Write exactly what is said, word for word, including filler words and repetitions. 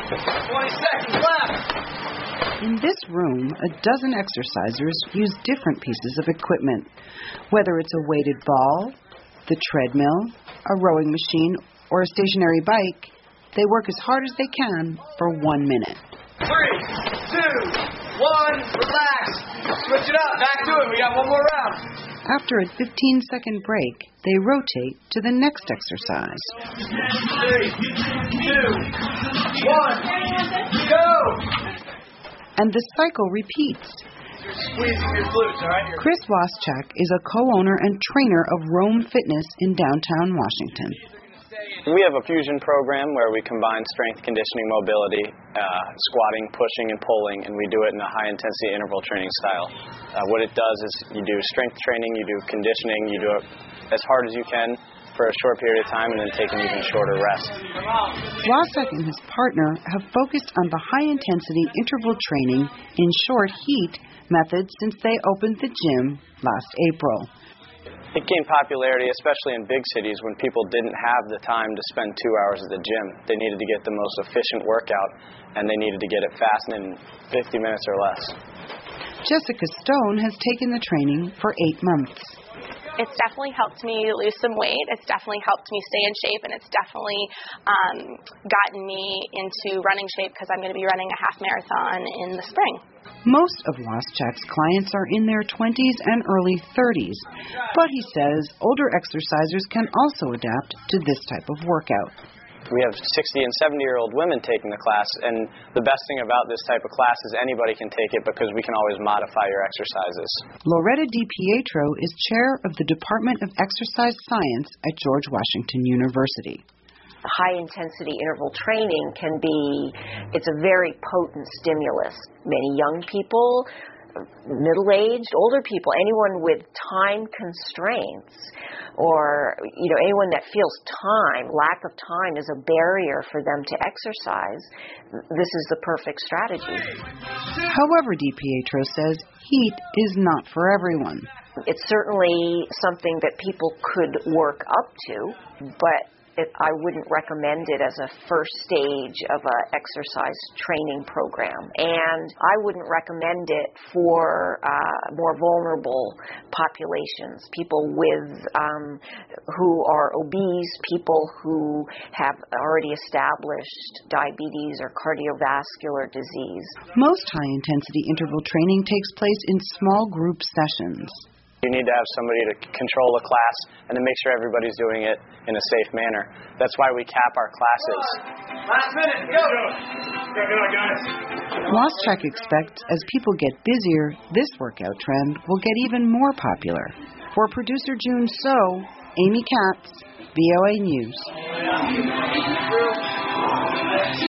twenty seconds left. In this room, a dozen exercisers use different pieces of equipment. Whether it's a weighted ball, the treadmill, a rowing machine, or a stationary bike, they work as hard as they can for one minute. Three, two, one, relax. Switch it up. Back to it. We got one more round. After a fifteen-second break, they rotate to the next exercise. Three, two, one, go! And the cycle repeats. You're squeezing your glutes, all right? You're... Chris Waschak is a co-owner and trainer of Rome Fitness in downtown Washington. We have a fusion program where we combine strength, conditioning, mobility, uh, squatting, pushing, and pulling, and we do it in a high-intensity interval training style. Uh, what it does is you do strength training, you do conditioning, you do it as hard as you can for a short period of time, and then take an even shorter rest. Waschak and his partner have focused on the high-intensity interval training in short heat method since they opened the gym last April. It gained popularity, especially in big cities, when people didn't have the time to spend two hours at the gym. They needed to get the most efficient workout, and they needed to get it fast in fifty minutes or less. Jessica Stone has taken the training for eight months. It's definitely helped me lose some weight. It's definitely helped me stay in shape, and it's definitely um, gotten me into running shape because I'm going to be running a half marathon in the spring. Most of Waschak's clients are in their twenties and early thirties, but he says older exercisers can also adapt to this type of workout. We have sixty and seventy-year-old women taking the class, and the best thing about this type of class is anybody can take it because we can always modify your exercises. Loretta DiPietro is chair of the Department of Exercise Science at George Washington University. High-intensity interval training can be, it's a very potent stimulus. Many young people, middle-aged, older people, anyone with time constraints, or you know, anyone that feels time, lack of time is a barrier for them to exercise, this is the perfect strategy. However, DiPietro says heat is not for everyone. It's certainly something that people could work up to, but It, I wouldn't recommend it as a first stage of an exercise training program. And I wouldn't recommend it for uh, more vulnerable populations, people with um, who are obese, people who have already established diabetes or cardiovascular disease. Most high-intensity interval training takes place in small group sessions. You need to have somebody to control the class and to make sure everybody's doing it in a safe manner. That's why we cap our classes. Last minute, go! Go, go, guys. Waschak expects as people get busier, this workout trend will get even more popular. For producer June So, Amy Katz, V O A News.